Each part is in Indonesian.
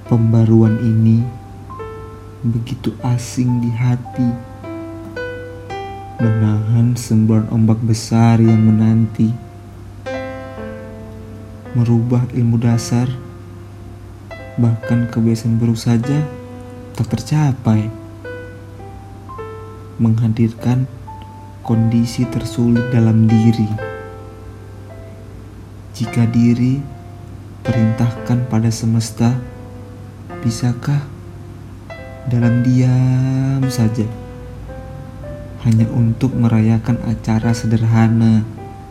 Pembaruan ini begitu asing di hati, menahan semburan ombak besar yang menanti, merubah ilmu dasar, bahkan kebiasaan baru saja tak tercapai, menghadirkan kondisi tersulit dalam diri. Jika diri perintahkan pada semesta, bisakah dalam diam saja hanya untuk merayakan acara sederhana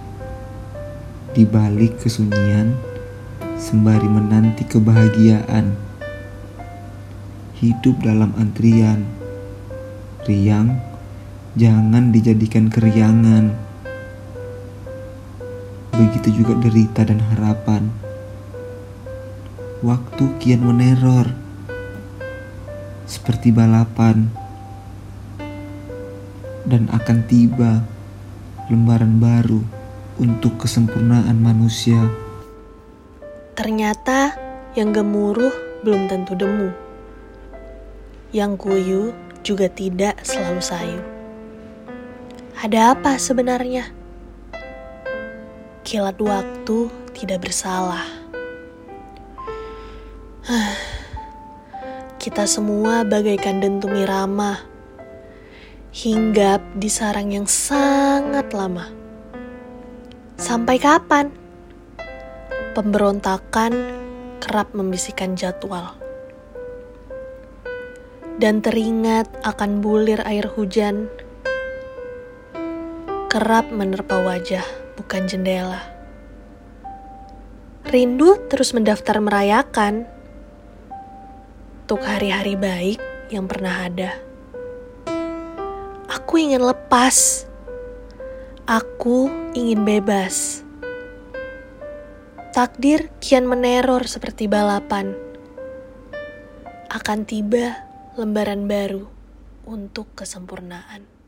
di balik kesunyian sembari menanti kebahagiaan? Hidup dalam antrian, riang jangan dijadikan keriangan. Begitu juga derita dan harapan. Waktu kian meneror, seperti balapan, dan akan tiba lembaran baru untuk kesempurnaan manusia. Ternyata yang gemuruh belum tentu demu, yang kuyu juga tidak selalu sayu. Ada apa sebenarnya? Kilat waktu tidak bersalah. Kita semua bagaikan dentum irama, hinggap di sarang yang sangat lama. Sampai kapan? Pemberontakan kerap membisikkan jadwal. Dan teringat akan bulir air hujan, kerap menerpa wajah, bukan jendela. Rindu terus mendaftar merayakan untuk hari-hari baik yang pernah ada. Aku ingin lepas. Aku ingin bebas. Takdir kian meneror seperti balapan. Akan tiba lembaran baru untuk kesempurnaan.